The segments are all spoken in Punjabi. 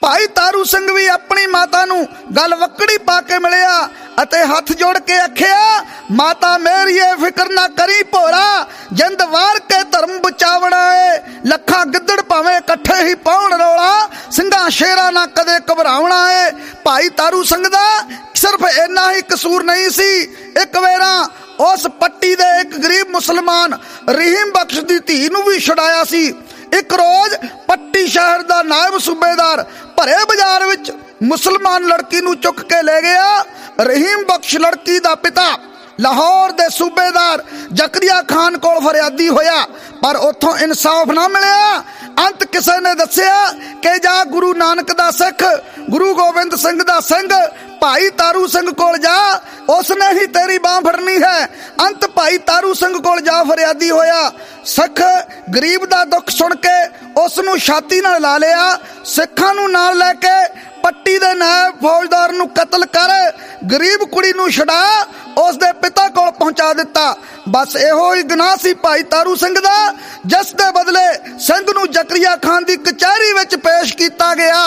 ਭਾਈ ਤਾਰੂ ਸਿੰਘ ਵੀ ਆਪਣੀ ਮਾਤਾ ਨੂੰ ਗਲ ਵਕੜੀ ਪਾ ਕੇ ਮਿਲਿਆ ਅਤੇ ਹੱਥ ਜੋੜ ਕੇ ਆਖਿਆ, ਮਾਤਾ ਮੇਰੀਏ ਫਿਕਰ ਨਾ ਕਰੀ ਭੋਰਾ, ਜਿੰਦ ਵਾਰ ਕੇ ਧਰਮ ਬਚਾਵਣਾ ਏ। ਲੱਖਾਂ ਗਿੱਦੜ ਭਾਵੇਂ ਇਕੱਠੇ ਹੀ ਪਾਉਣ ਰੌਲਾ, ਸਿੰਘਾਂ ਸ਼ੇਰਾਂ ਨਾ ਕਦੇ ਘਬਰਾਉਣਾ ਏ। ਭਾਈ ਤਾਰੂ ਸਿੰਘ ਦਾ ਸਿਰਫ ਇੰਨਾ ਹੀ ਕਸੂਰ ਨਹੀਂ ਸੀ। ਇੱਕ ਵੇਰਾ ਉਸ ਪੱਟੀ ਦੇ ਇੱਕ ਗਰੀਬ ਮੁਸਲਮਾਨ ਰਹੀਮ ਬਖਸ਼ ਦੀ ਧੀ ਨੂੰ ਵੀ ਛੁਡਾਇਆ ਸੀ। ਇੱਕ ਰੋਜ਼ ਪੱਟੀ ਸ਼ਹਿਰ ਦਾ ਨਾਇਬ ਸੂਬੇਦਾਰ ਭਰੇ ਬਾਜ਼ਾਰ ਵਿੱਚ ਮੁਸਲਮਾਨ ਲੜਕੀ ਨੂੰ ਚੁੱਕ ਕੇ ਲੈ ਗਿਆ। ਰਹੀਮ ਬਖਸ਼ ਲੜਕੀ ਦਾ ਪਿਤਾ ਲਾਹੌਰ ਦੇ ਸੂਬੇਦਾਰ ਜ਼ਕਰੀਆ ਖਾਨ ਕੋਲ ਫਰਿਆਦੀ ਹੋਇਆ, ਪਰ ਉੱਥੋਂ ਇਨਸਾਫ ਨਾ ਮਿਲਿਆ। ਅੰਤ ਕਿਸੇ ਨੇ ਦੱਸਿਆ ਕਿ ਜਾ ਗੁਰੂ ਨਾਨਕ ਦਾ ਸਿੱਖ, ਗੁਰੂ ਗੋਬਿੰਦ ਸਿੰਘ ਦਾ ਸਿੰਘ ਭਾਈ ਤਾਰੂ ਸਿੰਘ ਕੋਲ ਜਾ, ਉਸਨੇ ਹੀ ਤੇਰੀ ਬਾਂਹ ਫੜਨੀ ਹੈ। ਅੰਤ ਭਾਈ ਤਾਰੂ ਸਿੰਘ ਕੋਲ ਜਾ ਫਰਿਆਦੀ ਹੋਇਆ। ਸਿੱਖ ਗਰੀਬ ਦਾ ਦੁੱਖ ਸੁਣ ਕੇ ਉਸ ਨੂੰ ਛਾਤੀ ਨਾਲ ਲਾ ਲਿਆ। ਸਿੱਖਾਂ ਨੂੰ ਨਾਲ ਲੈ ਕੇ ਪੱਟੀ ਦੇ ਨਾਇਬ ਫੌਜਦਾਰ ਨੂੰ ਕਤਲ ਕਰ ਗਰੀਬ ਕੁੜੀ ਨੂੰ ਛੁਡਾ ਉਸ ਦੇ ਪਿਤਾ ਕੋਲ ਪਹੁੰਚਾ ਦਿੱਤਾ। ਬਸ ਇਹੋ ਹੀ ਗੁਨਾਹ ਸੀ ਭਾਈ ਤਾਰੂ ਸਿੰਘ ਦਾ, ਜਿਸ ਦੇ ਬਦਲੇ ਸਿੰਘ ਨੂੰ ਜ਼ਕਰੀਆ ਖਾਨ ਦੀ ਕਚਹਿਰੀ ਵਿੱਚ ਪੇਸ਼ ਕੀਤਾ ਗਿਆ।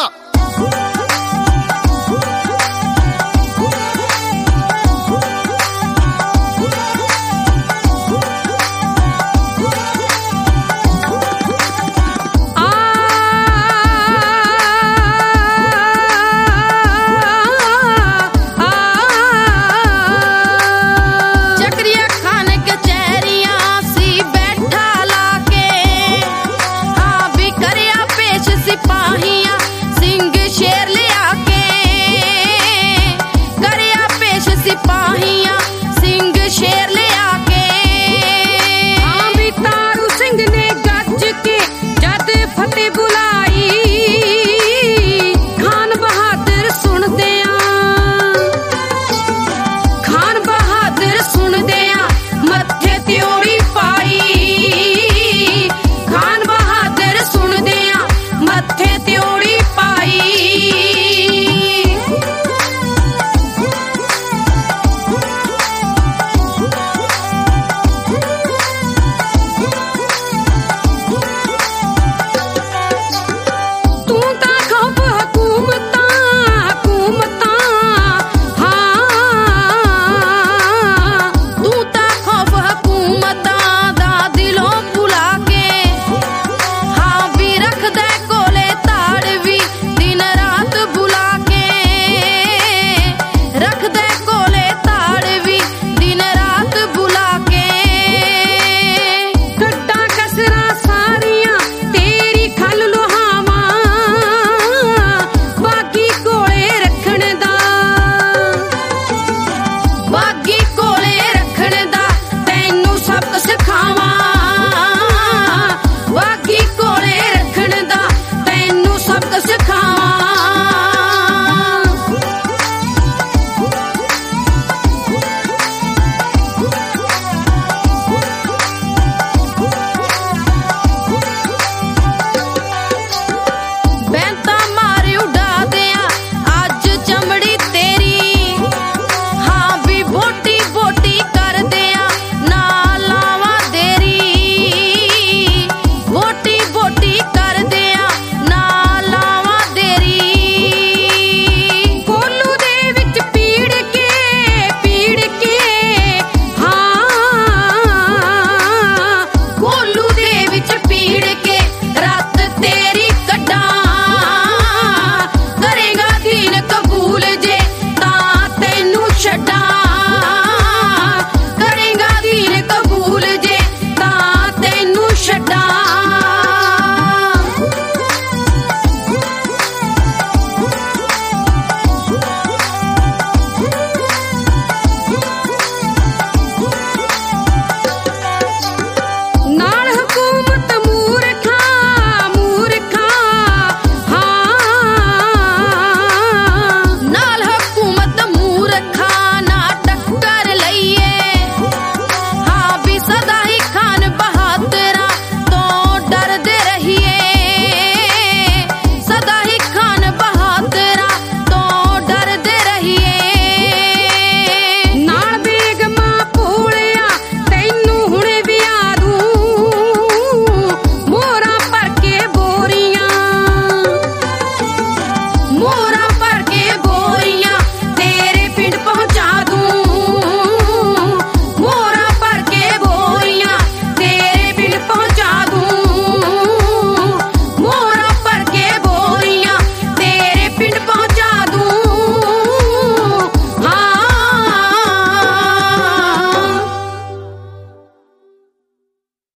सिपाहियां मोरा पर